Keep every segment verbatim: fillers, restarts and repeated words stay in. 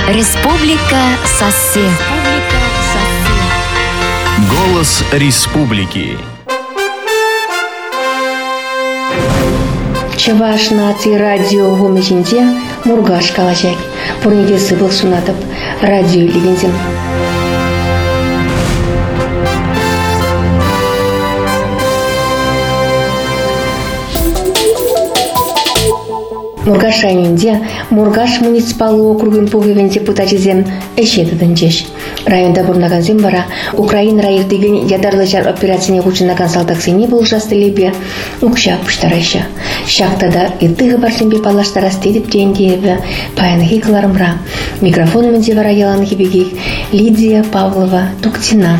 Республика Сассе. Голос республики. Чаваш нации радио гомешинте Мургаш калачак. Пурниде сыбыл сунатып радио левензем. Мургаш районінде Мургаш муниципалы округын погевен депутатизем эшетідін жеш. Районда бұрнаған зем бара Украин райыр деген ядарлы жар операцияне ғучынаған салтаксыне бұл жасты лебе ұқшақ пұштарайша. Шақтада иттығы барсынбе палаштарас дедіп дейіндегі паяны қыларымра. Микрофонымен де бара яланы кебегек Лидия Павлова Туктина.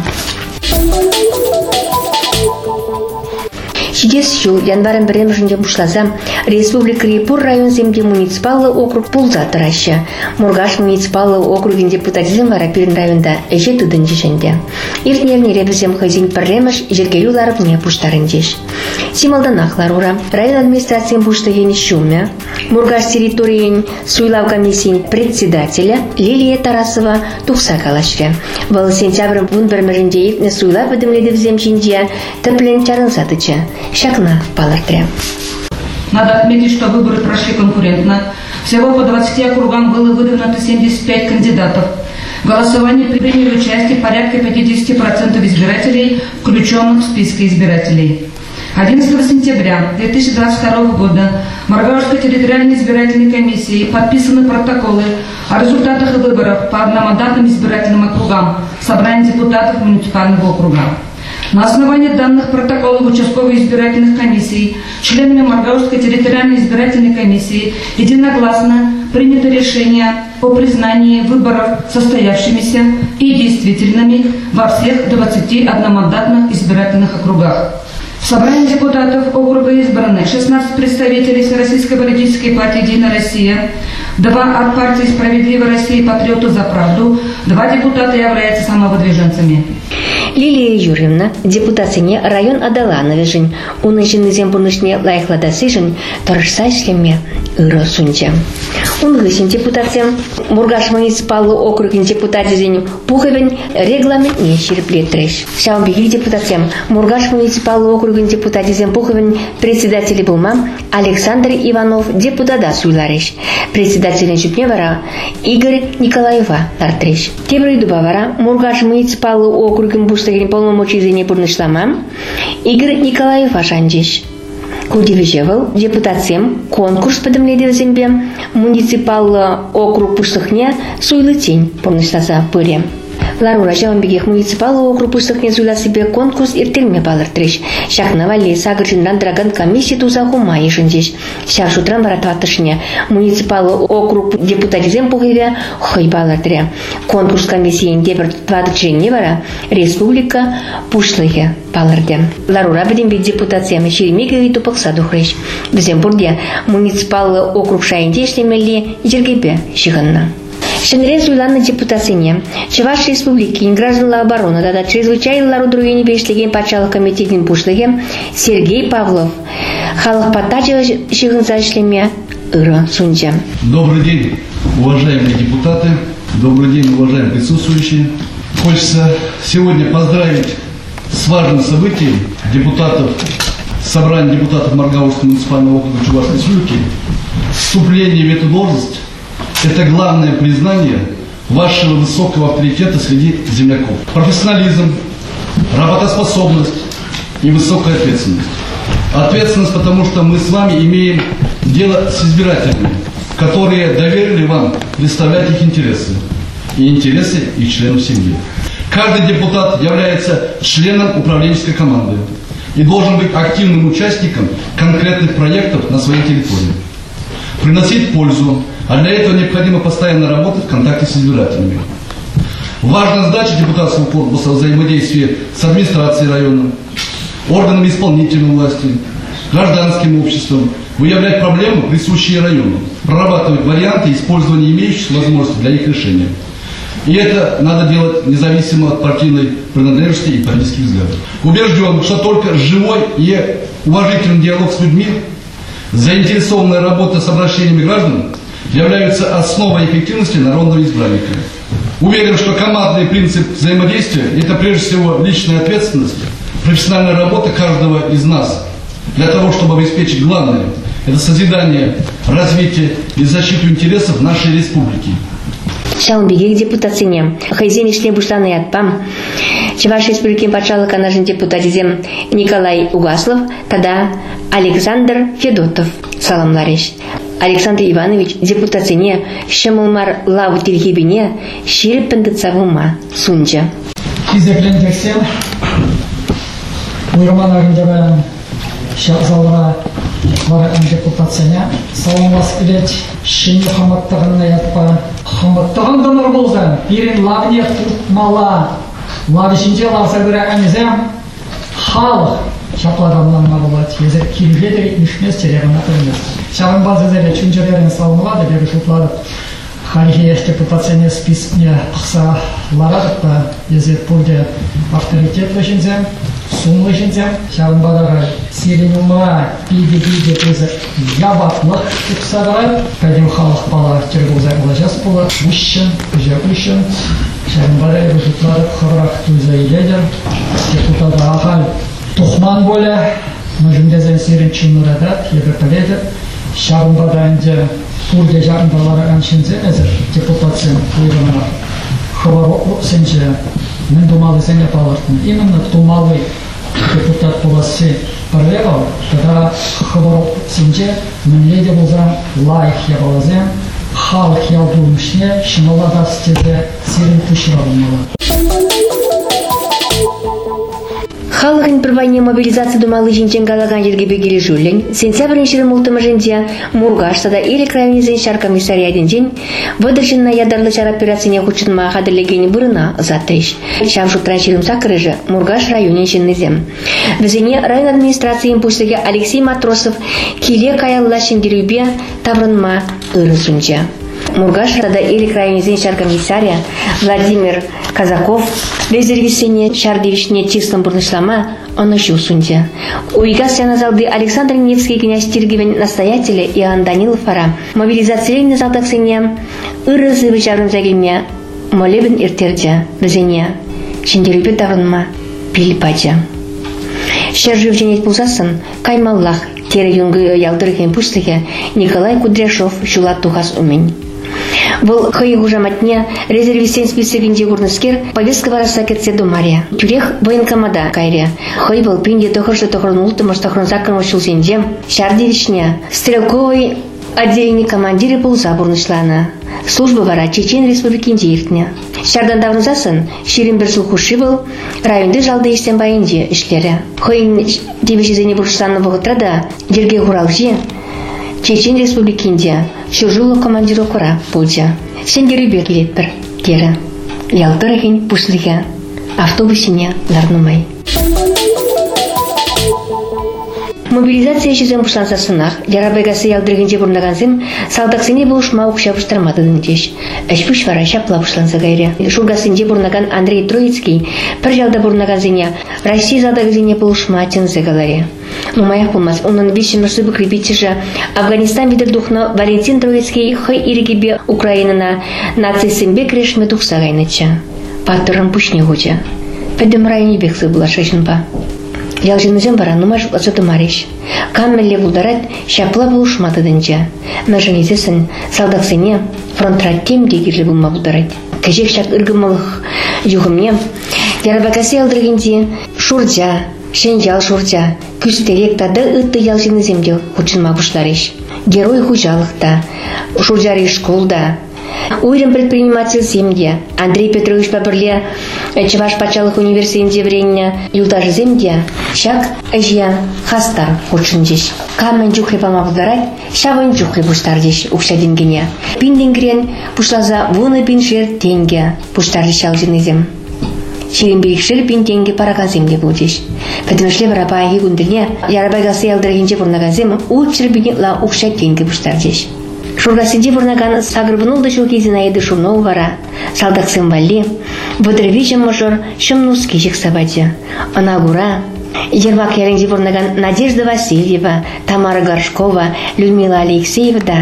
Чидес жыл январен бірем жүнде бұшлазам Республика Репур район земде муниципалы округ пулза тұрайшы. Мургаш муниципалы округин депутатизм вара перін районда әже тұдын жешенде. Иртнеріне ребізем хазин пірлеміш жергелю ларып не пұштарын жеш. Сималдан ақлар ура. Район администрациям пұшты ені шуме. Мургаш территориян суйлав комиссиян председателя Лилия Тарасова тұқса калашре. Бұл сентябрь бұн бір мірінде етіне суйлав бідімледі взем жинде тіплен чарын сатычы. Шакна палартре. Надо отметить, что выборы прошли конкурентно. Всего по двадцати округам было выдвинуто семьдесят пять кандидатов. В голосовании приняли участие порядка пятьдесят процентов избирателей, включенных в списки избирателей. одиннадцатого сентября две тысячи двадцать второго года в Маргаушской территориальной избирательной комиссии подписаны протоколы о результатах выборов по одномандатным избирательным округам собрания депутатов муниципального округа. На основании данных протоколов участковой избирательных комиссий членами Маргаушской территориальной избирательной комиссии единогласно принято решение о признании выборов состоявшимися и действительными во всех двадцати одномандатных избирательных округах. В собрании депутатов округа избраны шестнадцать представителей Всероссийской политической партии «Единая Россия», два от партии «Справедливая Россия» и «Патриоты за правду», два депутата являются самовыдвиженцами. Лилия Юрьевна, депутатыне район Адаланове жын, уны жын зембурнышне лайықладасы жын, тұрышса шлеме ұры сүнде. Унғы жын депутатым Мургаш муниципалы округин депутатизен пуховен регламентне шерплетреш. Шаумбеги депутатым Мургаш муниципалы округин депутатизен пуховен председатели булмам Александр Иванов депутата суйлареш. Председателен жүпне вара Игорь Николаева артреш. Тебрый дуба вара Мургаш муниципалы округин Штагин полномочия бурнышлама Игорь Николаев Ашанжиш. Кудивижевал депутациям конкурс подымледі зембе муниципалы округ пуштыхне суйлы тень бурнышласа пыре. Ларура жауынбегех муниципалы округ пуштыхне суйла себе конкурс иртелме балыртреш. Шахна вали сагыржиндан драган комиссия туза хума ешіндеш. Шах шутран баратватышне муниципалы округ депутатизем пухеве хой балыртре. Конкурс комиссиян дебір тватыченне бара республика пушлыхе балырде. Ларура бедембе депутациями шеремегови тупық садухреш. Бізембурде муниципалы округ шайынде ештемелі жергебе шығынна. Шенрен суйланы депутасыне Чуваш республики гражданла обороны дада чрезвычайно ларудруени бешлеген патшалық комитетин пушлыге Сергей Павлов халық паттачы шығынса шлеме ыры сунча. Добрый день, уважаемые депутаты, добрый день, уважаемые присутствующие. Хочется сегодня поздравить с важным событием депутатов, собрание депутатов Маргаушского муниципального округа Чувашской республики. Вступление в эту должность – это главное признание вашего высокого авторитета среди земляков. Профессионализм, работоспособность и высокая ответственность. Ответственность, потому что мы с вами имеем дело с избирателями, которые доверили вам представлять их интересы и интересы их членов семьи. Каждый депутат является членом управленческой команды и должен быть активным участником конкретных проектов на своей территории. Приносить пользу, а для этого необходимо постоянно работать в контакте с избирателями. Важная задача депутатского корпуса – взаимодействие с администрацией района, органами исполнительной власти, гражданским обществом, выявлять проблемы, присущие району, прорабатывать варианты использования имеющихся возможностей для их решения. И это надо делать независимо от партийной принадлежности и политических взглядов. Убежден, что только живой и уважительный диалог с людьми, заинтересованная работа с обращениями граждан являются основой эффективности народного избранника. Уверен, что командный принцип взаимодействия – это прежде всего личная ответственность, профессиональная работа каждого из нас для того, чтобы обеспечить главное – это созидание, развитие и защиту интересов нашей республики. Шалбегек депутатсыне хайзенишне бушланы атпам. Чувашия республики патшалык анажын депутатизем Николай Угаслов, тада Александр Федотов саламлариш. Александр Иванович депутатсыне шымылмар лаву тилхибине ширіп піндіцавума сунча. Кезеклендексен уйрманарындабан шалзалара бара депутатсыне саламлас келет шыны хаматтығынна ятпа. Хаматтығын дымыр болзан, берін лавне тұтмала, лавишінче лавса көрі әмізем халық шапладамланма болады. Езір келгедер үшмес терегіна тұрмыз. Шағын базызелі чүнчелерін салынылады, бері тұтладып. Харихия депутатсыне списне қықса ларадық та, езір пөлде авторитет вешінзем, сум вешінзем. Шағын бадаға серін умыра, биде-биде көзі ябатлық тұқсадырай. Кәдем халық бала тергізі ұлажас болы, үшін, үже үшін. Шағын бадай бұтладып қыррақ түзі еледер. Депутаты ағал тұхман болы, мұжымдезен серін чүнұрадат, ебір піледір. Шағын бадайынды пөлде жарындалары әншінзе, әзір депутатсын ұйғанына хабар сенче мен думалы сене палыртын. Именно думалы депутат боласы парвегал, тогда хабар сенче мен леди болзан лайх ябалазен, халық ялдуымышне шыналада стезе серін түшірабынмалы. Халығын бір вайне мобилизация думалы жинчен галаган жерге бегелі жүлін. Сентябрін шырым ұлтымы жинде Мургаштада или крайнезен шар комиссарияден жин выдержанна ядарлы шар операцияне хучынма қадырлегені бұрына ұзаттырыш. Шам шутран шырым сақырыжы Мургаш районен жиннезем. Бізіне район администрация импульсыге Алексей Матросов келе каялла шендерубе таврынма ұрысынча. Мургаштада или крайнезен шар комиссария Владимир Казаков резервисене шардевичне чистым бурнышлама оны шусунде. Уйга сяназалды Александр Невский князь Тиргивен настоятели Иоанн Данилов ара мобилизацияльный залдаксене ырызы вычарым загильме молебен иртерде бізене шендерубе таврынма пилипача. Шержив женет пулсасын каймаллах тере юнгы ялдырген пустыге Николай Кудряшов шулат тухас умень. Бұл хай хужаматне резервистен списогінде гурныскер повестка бараса кетсе думария. Тюрех военкомада кайре. Хай был пинде тохыршы тохырын ултымыш тохырын закрымыш шулсенде. Шардевичне стрелковый отделение командиры пулза бурнышлана. Служба вара Чечен республикинде иртне. Шардан давнызасын ширин бір жыл хуши был районды жалды естен байынде ішлері. Хайын девешізене бурышланы вғытрада жерге хуралжи Чечен республикинде шужулы командировкара болжа. Сендерубе келет бір кері. Ялтырыген пушлыға автобусине ларнымай. Мобилизация жезен пушлансасынақ, ярабайгасы ялдыргенде бұрнаганзым, салдақсыне бұлышма ұқша бұштармадыдың деш. Әшпүш вара шапла пушланса гайре. Шургасынде бұрнаган Андрей Троицкий, бір жалда бұрнаганзыне, Россия залдағызыне бұлышма тензі галаре. Мумаях болмас, оның бешімірсі бүкребетежі Афганистан видер духна Валентин Троицкий хай ирегебе Украинына нацисімбе крешме дұқса гайныча. Паттырын пүшне ғуча. Пәдім районе бексы бұла шашынпа. Ялжынызен бара нумаш задумариш. Каммелле булдарат шапла булушматыдынча. Мәжінезесін салдақсыне фронтраттем дегерлі булма булдарат. Кәжек шак ыргымылық юғымне. Ярабакасы ялдыргенде шурджа, шенжал шурджа, күстерек тады ытты ялжыныземде хучынма бұшлариш. Герой хужалықта, шурджари школда. Уйрым предприниматель земде Андрей Петрович Папырле Чеваш пачалық университетінде вренне юлдажы земде шак әжия хастар хучынжеш. Камен жүхле пама бұлдарай, шавын жүхле бұштардеш ұқшаденгене. Пинденгрен пұшлаза вуны пиншер тенге бұштардеш алжынызем. Шерин берекшіл пинденге парағаземде бұлдеш. Пәдімішле барабайы күнділне ярабайгасы ялдыргенже бұрнағазем ұлчырбене ла ұқша тенге бұштардеш. Шургасынде бұрнаган сағырбынулды шылкезін айды шурнау вара, салдақсын вали, выдырвичем мұжыр шымнус кежек сабаде. Анагура, Ермак яренде бұрнаган Надежда Васильева, Тамара Горшкова, Людмила Алексеева да,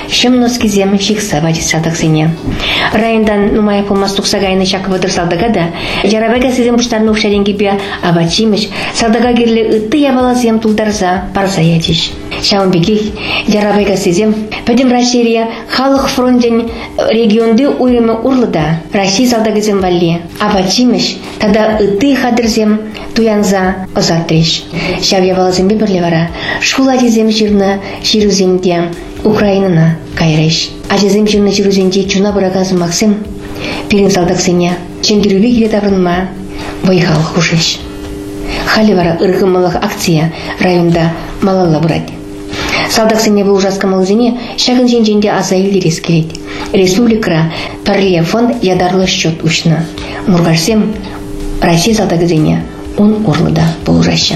шым носки зем шикса вадис садаксыне. Райондан нумая помас туксагайны чакыбыдыр салдага да, жарабага сезем буштарны ушаренги бе абачимыш, салдага кирле ытты ябала зем тулдарза парса ятиш. Шаунбеких, жарабага сезем, пәдім Раширия халық фронтен регионды уйымы урлыда, Раши салдага зем валли, абачимыш, тада ытты хадырзем туянза озатриш. Шав ябала зембе бірлевара, шкула дезем жирна жируземде Украинана кайреш. Ажезем жирна жируземде чуна бурагазы Максим, пирин салдаксыне, чендирубе келе таврынма, вайхал хушеш. Халивара ыргымылық акция районда малалла бурад. Салдаксыне бұл ужаска малызене шагын женженде азайылы рескелет. Республикара парлия фонд ядарлы счет учна. Мургашсем Россия салдагызене он урлыда бұл ужашы.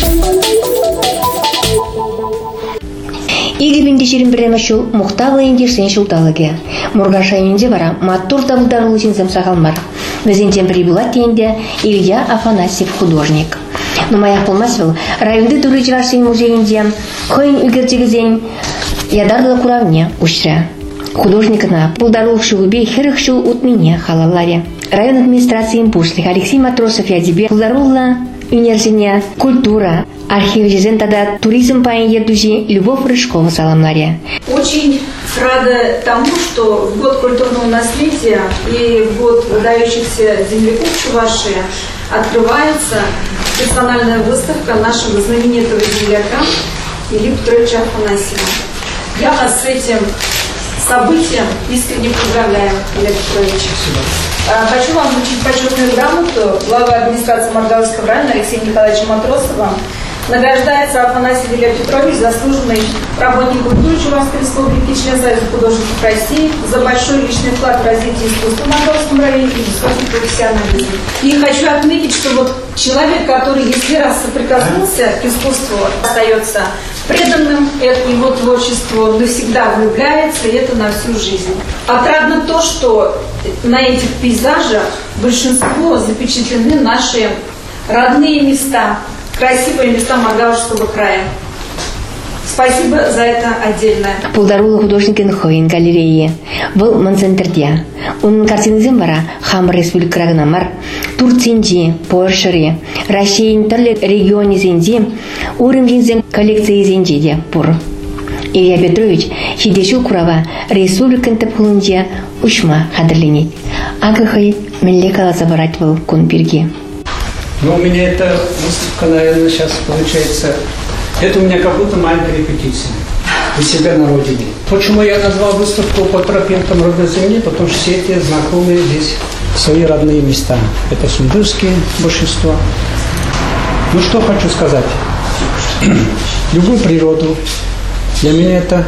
Иги бинди ширин бірема шул мұқтавлы ендерсен шулталыге. Мургаша енде бара матур табылдарылы жинзем сағалмар. Везентен прибылат тенде Илья Афанасьев художник. Но моя полмасвел районды турыжрашын музейінде хойн үгертегізен ядарлы куравне ушра. Художникына пулдарулық шулубе херых шул утмине халаларе. Район администрациян пушлих Алексей Матросов ядебе пулдарулла Универсине культура, архив жизнь туризм по едузи Любовь Рыжкова саламнаре. Очень рада тому, что в год культурного наследия и в год выдающихся земляков Чувашии открывается персональная выставка нашего знаменитого земляка Ильи Петровича Афанасьева. Я вас с этим событием искренне поздравляю, Илья Петрович. Хочу вам вручить почетную грамоту. Глава администрации Маргаловского района Алексея Николаевича Матросова награждается Афанасий Илья Петрович, заслуженный работник культуры Чувашской республики, член Союза художников России, за большой личный вклад в развитие искусства в Маргаловском районе и высокий профессионализм. И хочу отметить, что вот человек, который если раз соприкоснулся к искусству, остается преданным его творчеству, навсегда влюбляется, и это на всю жизнь. Отрадно то, что на этих пейзажах большинство запечатлены наши родные места, красивые места Маргаловского края. Спасибо за это отдельно. Пулдарула художникин хойн галереи. Был Монцентердия. Он картинизм бара Хам Республика Рагнамар, Турцинди, Польшари, Россия терле регионе зенди, урым жинзем коллекции зендиде пур. Илья Петрович хидешу курава Республикан тепхулунде ушма хадерленет. Агахай мелле каласа барать был кунпирги. Но у меня эта выставка, наверное, сейчас получается... Это у меня как будто маленькая репетиция у себя на родине. Почему я назвал выставку по тропинкам родной земли? Потому что все эти знакомые здесь свои родные места. Это сундырские большинство. Ну что хочу сказать. Любую природу. Для меня это,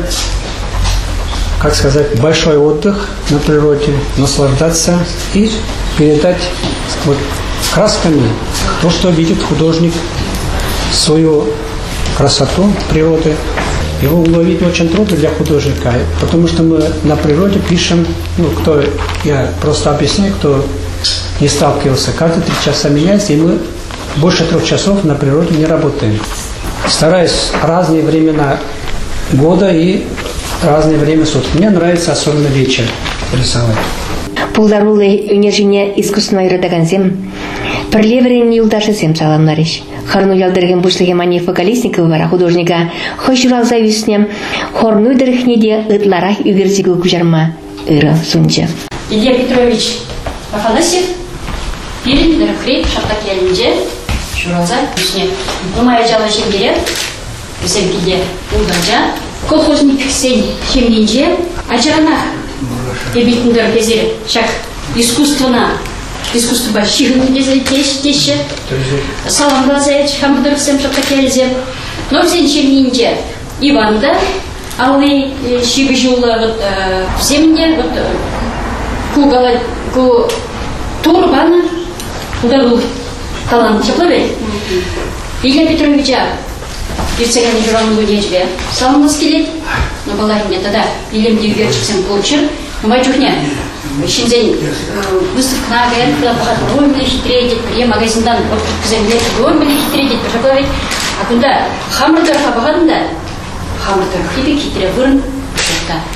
как сказать, большой отдых на природе. Наслаждаться и передать вот красками то, что видит художник, свою красоту природы. Его уловить очень трудно для художника, потому что мы на природе пишем, ну, кто, я просто объясняю, кто не сталкивался, каждые три часа меняется, и мы больше трех часов на природе не работаем. Стараюсь разные времена года и разное время суток. Мне нравится особенно вечер рисовать. Пулдарулы унержине искусственной родоганзем, прилеверен юлдашесем саламнариш. Харну ялдырген бушлыге Манефа Колесникова бара художника хошурал зависне, хорну дырхнеде ытларах үгерзигу кужарма ыры сунча. Илья Петрович Афанасьев, пирин дырхрей шаптакелінде, шуралза үсне. Умая жала жемгере, үсемкеде улдаджа, колхозник сен хемгенже, ажаранах. Эбитіндер кезер шак искусствона, искусство больших кезер теші, салам глазаять, хамдыр всем шаптакелзе. Но всен чемгенже Иванда, аллы шибы жылы в земне, кугала, ку турбана, куда был талант чаплавель. Илья Петровича, ирцегани журалын бөдежбе, салам глазкелет, но была мне тогда, илем дегерчиксен получил. Мачухня, шинзень выставка на АГР, куда поход были хитрее, при магазиндан вот земле были хитрее, пошаговать, а куда хамрдер хабаганда, хамрдер хитрее хитрее вырн, что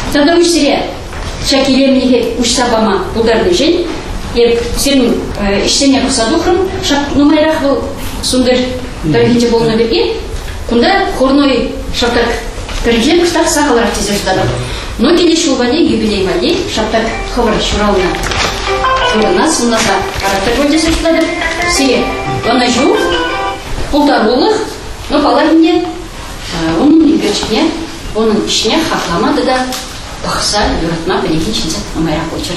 Тогда уж сире, шакилемнихе уж сабама ударный жень, и сирин ишсене кусадухрым, шак нумайрах был сундер дорогите был на берге, кунда хорной шаптак пережен кустак сахаларах тезерстадам. Но кене шулване юбилей ване шаптак ховар шурална. У нас у нас характер вроде сестадам, сире, он ажу, полторулых, но паладине, он не берчне, он ишне хахлама да пахса юратма перегичинца нумайрах очер.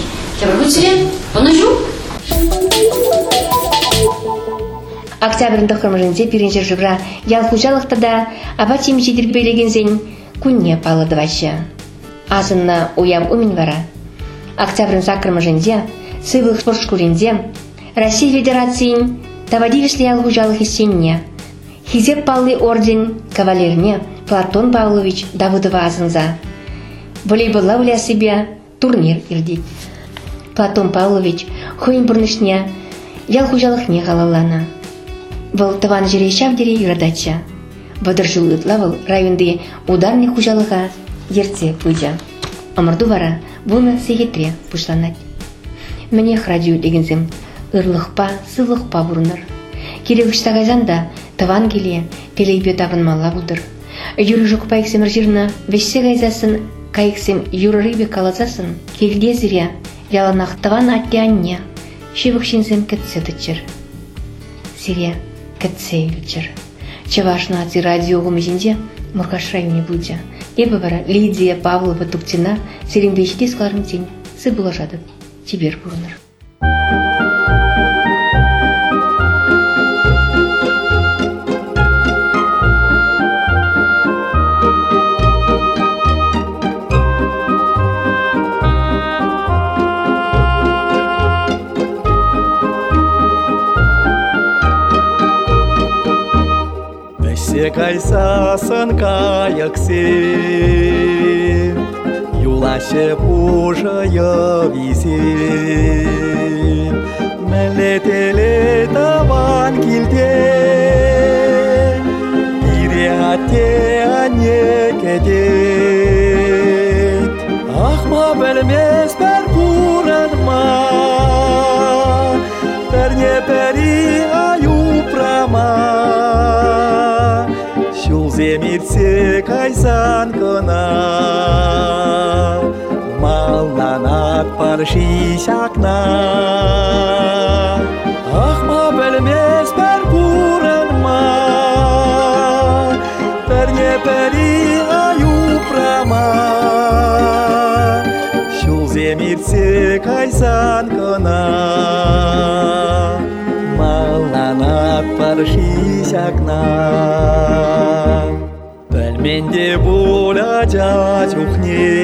Октябрьдың қырмыжынде перенжер жыбра ял хужалықта да абатим жедір бейлеген зен күнне палыды ваще. Азынна уям умин вара. Октябрьдың закырмыжынде сывылық спорт шкуринде Россия Федерациян тавадивишлі ял хужалық есенне Хизеп паллы орден кавалерне Платон Павлович Давыдова азынза. Волейболла уля себе турнир ирдет. Платон Павлович хойн бұрнышне ял хужалықне қалалана. Выл тыван жере шавдере юрадача. Вадыр жылытла выл районды ударный хужалыға ерте пыджа. Амырду вара бұны сегетре пұшланат. Мне радио дегензем ырлықпа, сылықпа бұрыныр. Керегіштағайзанда тыван келе телейбе тағынмалла бұлдыр. Юры жұқпа ексемір жирна вешсе гайзасын кайықсем юрырыбе калазасын келге зіря яланақтыван атте анне шевықшинзем кәтсе дұтчыр. Сире кәтсе үлчір. Чевашна ати радиоғым жінде Мұрқаш районе бұлджа. Ебі бара Лидия Павлова Туктина серембеште сқларын тен сы бұла жадып. Тибер бұрыныр. Кайсасын каяксе, юлаще пужая висе, мелетеле таван килте, иреате ане кедет, ахма белмес пер куранма, перне пери аю прама. Земирце кайсан кына, малланат парши шакна. Ахма белмес пер куранма, перне пери аю прама. Шул земирце кайсан кына, малланат парши шакна. Менде воля дядь ухне,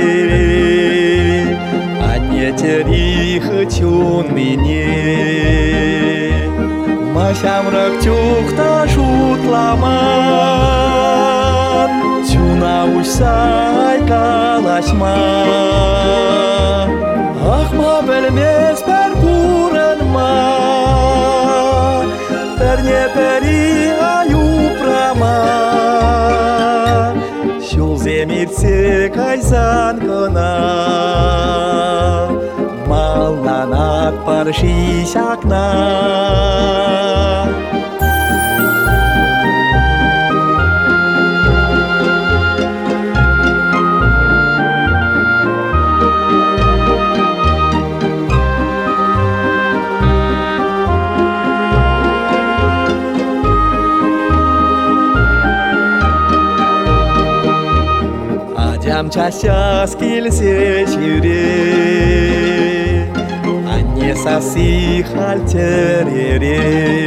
а не тери хочу мне. Масям рактюк ташут ламан, тюна усай калашма. Ахма белмес пер куранма, перне пери аю прама. Земирце кайсан кына, малланат парши шакна. Чася скилсе чире, а не соси хальтерере.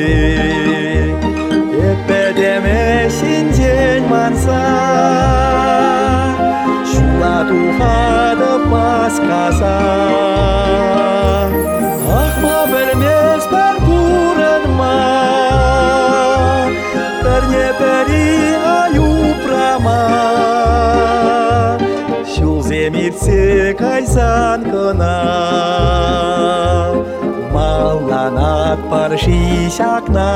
Эпедеме синдень манса, шула тухада паскаса. Ахма белмес пер куранма, перне пери аю прама. Земирце кайсан кына, малланат парши шакна.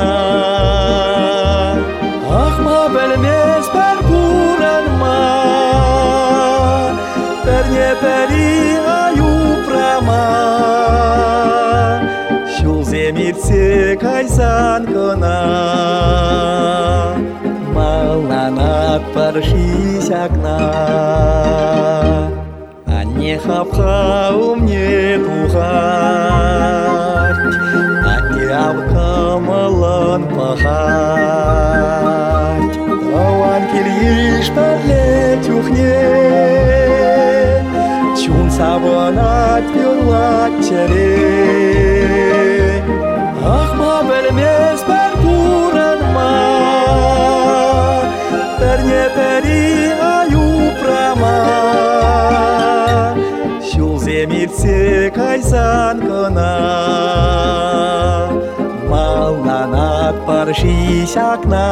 Ахма белмес пер куранма, перне кайсан кына малнанат паршись окна. Не хапха умне тухать, а тявка малан пахать. Тауан кильиш подле тюхне, чун саванат пюрлат чаре. Ах, ма белмес бар буранма, перне пери аю прама. Земирце кайсан кына малнанат паршись окна.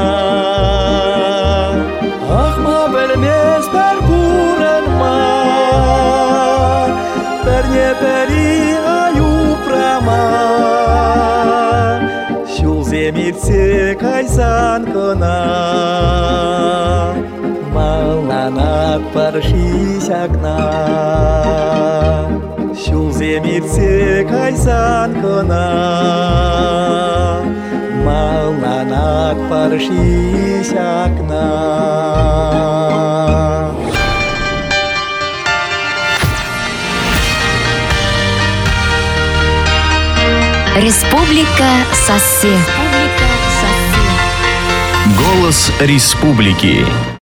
Ах, ма белмес бар буранма, перне пери аю прама. Шул земирце кайсан кына малнанат паршись окна. Шул земирце кайсан кына малнанат паршись окна. Республика Сосед. Голос республики.